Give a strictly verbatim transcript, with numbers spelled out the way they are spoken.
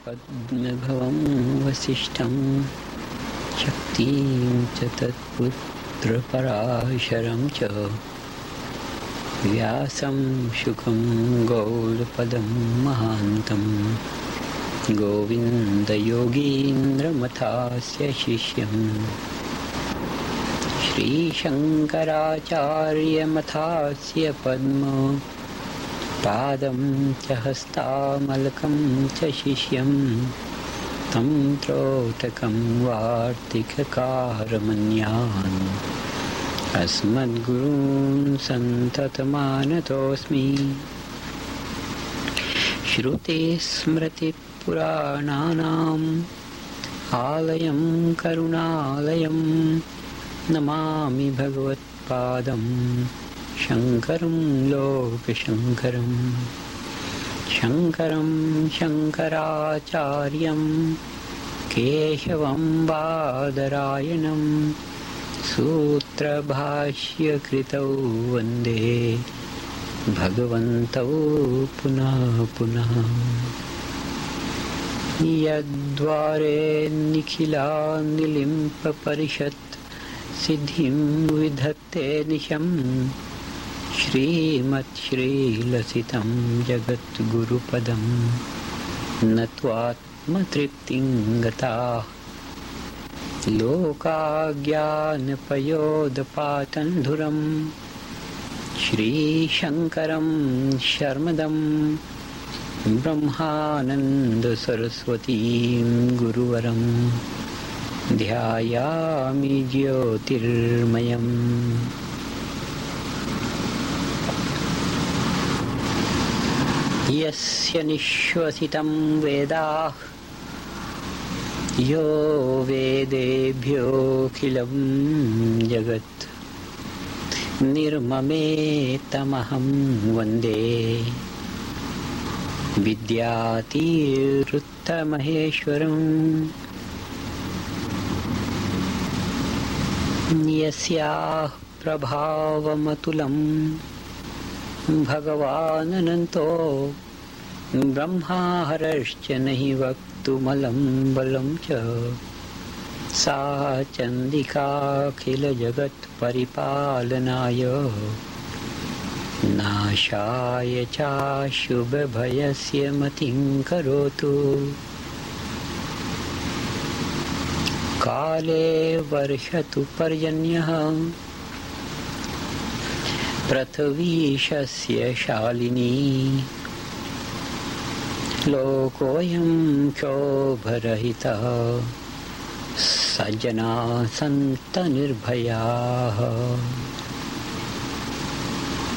पद्मभवं वसिष्ठं शक्तिं च तत्पुत्रपराशरं च व्यासं शुकं गौडपदं महान्तं गोविन्दयोगीन्द्रमथास्य शिष्यं श्रीशङ्कराचार्यमथास्य पद्म पादं च हस्तामलकं च शिष्यं तं त्रोटकं वार्तिककारमन्यान् अस्मद्गुरून् सन्ततमानतोऽस्मि। श्रुतिस्मृतिपुराणानाम् आलयं करुणालयं नमामि भगवत्पादं शङ्करं लोकशङ्करं शङ्करं शङ्कराचार्यं केशवं बादरायणं सूत्रभाष्यकृतौ वन्दे भगवन्तौ पुनः पुनः। यद्वारे निखिलानिलिम्पपरिषत् सिद्धिं विधत्ते निशम् श्रीमत्श्रीलसितं जगद्गुरुपदं नत्वात्मतृप्तिं गताः लोकाज्ञानपयोदपातन्धुरं श्रीशङ्करं शर्मदं ब्रह्मानन्दसरस्वतीं गुरुवरं ध्यायामि ज्योतिर्मयम्। यस्य निःश्वसितं वेदाः यो वेदेभ्योऽखिलं जगत् निर्ममेतमहं वन्दे विद्यातीरुत्तमहेश्वरम्। यस्याः प्रभावमतुलं भगवानन्तो ब्रह्माहरश्च नहि वक्तुमलं बलं च सा चण्डिकाखिलजगत्परिपालनाय नाशाय चाशुभभयस्य मतिं करोतु। काले वर्षतु पर्जन्यः पृथ्वीशस्य शालिनी लोकोऽयं क्षोभरहितः सज्जनाः सन्तु निर्भयाः।